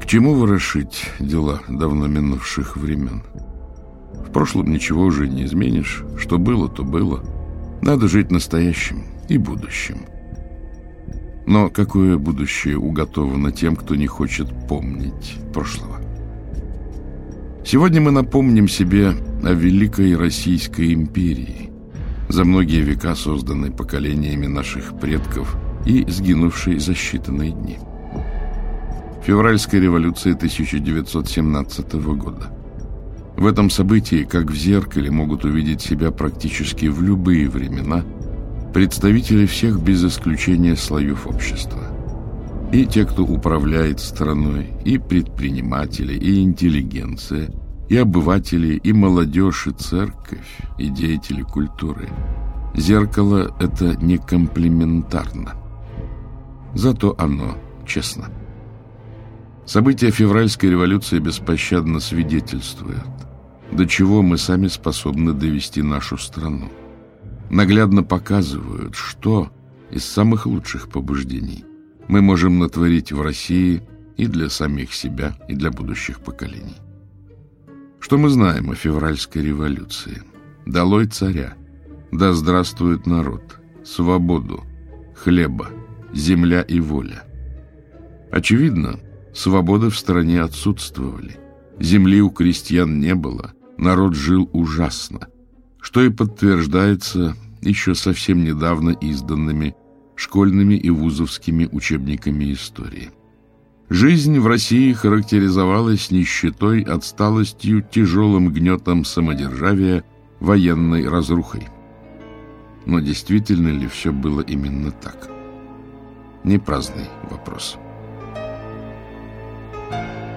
чему ворошить дела давно минувших времен? В прошлом ничего уже не изменишь. Что было, то было. Надо жить настоящим и будущим. Но какое будущее уготовано тем, кто не хочет помнить прошлого? Сегодня мы напомним себе о Великой Российской империи, за многие века созданной поколениями наших предков и сгинувшей за считанные дни. Февральская революция 1917 года. В этом событии, как в зеркале, могут увидеть себя практически в любые времена представители всех без исключения слоев общества. И те, кто управляет страной, и предприниматели, и интеллигенция, и обыватели, и молодежь, и церковь, и деятели культуры. Зеркало — это не комплементарно. Зато оно честно. События февральской революции беспощадно свидетельствуют, до чего мы сами способны довести нашу страну. Наглядно показывают, что из самых лучших побуждений мы можем натворить в России и для самих себя, и для будущих поколений. Что мы знаем о февральской революции? Долой царя, да здравствует народ, свободу, хлеба, земля и воля. Очевидно, свободы в стране отсутствовали, земли у крестьян не было, народ жил ужасно, что и подтверждается еще совсем недавно изданными школьными и вузовскими учебниками истории. Жизнь в России характеризовалась нищетой, отсталостью, тяжелым гнетом самодержавия, военной разрухой. Но действительно ли все было именно так? Не праздный вопрос.